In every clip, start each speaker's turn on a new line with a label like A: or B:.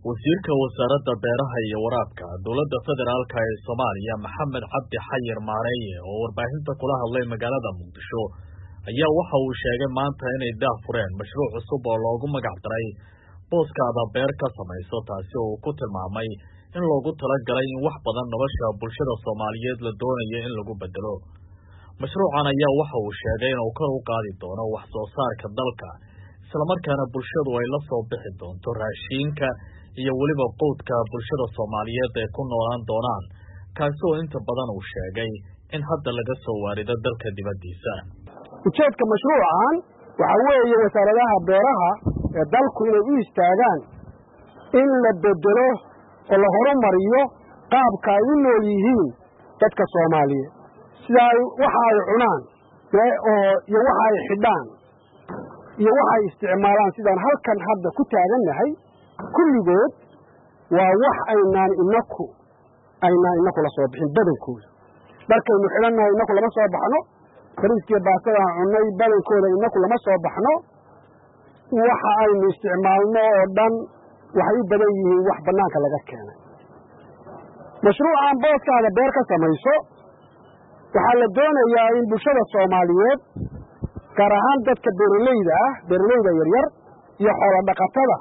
A: wasiirka wasaaradda beeraha iyo waraabka dowladda federaalka ee Soomaaliya Maxamed Cabdi Xayir Maareeye oo warbaahinta kula hadlay magaalada Muqdisho ayaa waxa uu sheegay maanta inay daahfureen mashruuc cusub oo loogu magac daray booskaada beer ka samayso taasi oo ku tilmaamay in loogu talagalay in wax badan nolosha bulshada Soomaaliyeed la doonayo in lagu bedelo mashruucan ayaa waxa uu sheegay inuu kor u qaadi doono wax soo saarka dalka isla markaana bulshadu ay la soo bixi doonto raashinka iyo waliba quudka bulshada Soomaaliyeed ee ku noolaan doonaan kaasi oo inta badan uu sheegay in hadda laga soo waarido dalka dibadiisa
B: ujeedka mashruucan waxa weeye wasaaradaha beeraha ee dalku inay u istaagaan in la bedelo oo la horumariyo qaabka ay u nool yihiin dadka Soomaaliyeed sida waxa ay cunaan iyo waxa ay xidhaan iyo waxa ay isticmaalaan sidaan halkan hadda ku taaganahay kulligood waa wax aynaan inaku la soo bixin badankooda markaynu xidhannahay inaku lama soo baxno bariiskii baasada cunnay badankooda inaku lama soo baxno waxa aynu isticmaalno oo dhan waxay u badan yihiin wax bannaanka laga keenay mashruucan booskaada beer ka samayso waxaa la doonayaa in bulshada Soomaaliyeed gaar ahaan dadka beeralayda yaryar iyo xoolo dhaqatada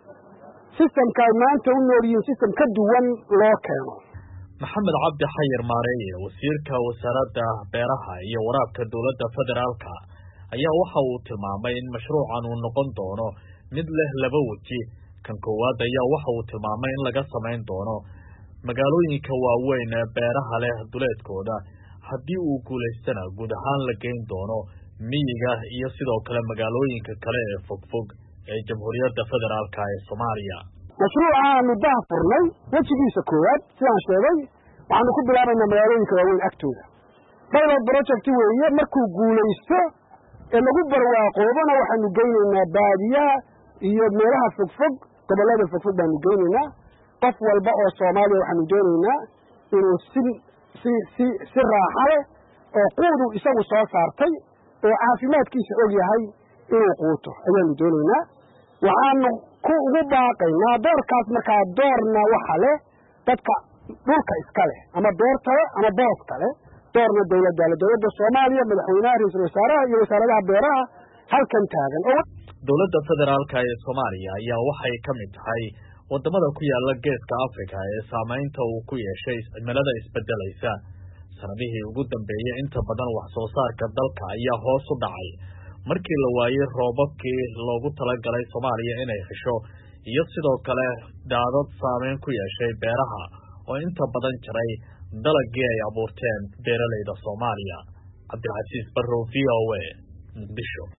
B: sistamka ay maanta u nool yihiin sistam ka duwan loo keeno
A: Maxamed Cabdi Xayir Maareeye wasiirka wasaaradda beeraha iyo waraabka dowladda federaalka ayaa waxa uu tilmaamay in mashruucan uu noqon doono mid leh laba waji kan koowaad ayaa waxa uu tilmaamay in laga samayn doono magaalooyinka waaweyn ee beeraha leh duleedkooda haddii uu guulaystana guud ahaan la geyn doono miyiga iyo sidoo kale magaalooyinka kale ee fogfog ee Jamhuuriyadda Federaalka ee Soomaaliya
B: mashruucaanu daahfurnay wajigiisa koowaad sidaan sheegay waxaanu ku bilaabaynaa magaalooyinka waaweyn agtooda pilot project weeye markuu guulaysto ee lagu barwaaqoobana waxaanu geynaynaa baadiyaha iyo meelaha fogfog gobollada fogfog baanu geynaynaa qof walba oo Soomaaliya waxaanu doonaynaa inuu si raaxa leh oo quudu isagu soo saartay oo caafimaadkiisa og yahay inuu quuto ayaanu doonaynaa waxaanu ugu baaqaynaa doorkaas markaa doorna waxa leh dadka dhulka iska leh ama beerta ama booska leh doorna dowladda Soomaaliya madaxweynaha ra'iisul wasaaraha iyo wasaaradaha beeraha halkan taagan
A: dowladda federaalka ee Soomaaliya ayaa waxay ka mid tahay wadamada ku yaala geeska Afrika ee saameynta uu ku yeeshay cimilada isbedelaysa sanadihii ugu dambeeyay inta badan wax soo saarka dalka ayaa hoos u dhacay markii la waayay roobabkii loogu talagalay Soomaaliya inay hesho iyo sidoo kale daadad saameyn ku yeeshay beeraha oo inta badan jiray dalagii ay abuurteen beeralayda Soomaaliya Cabdilcasiis Barrow VOA Muqdisho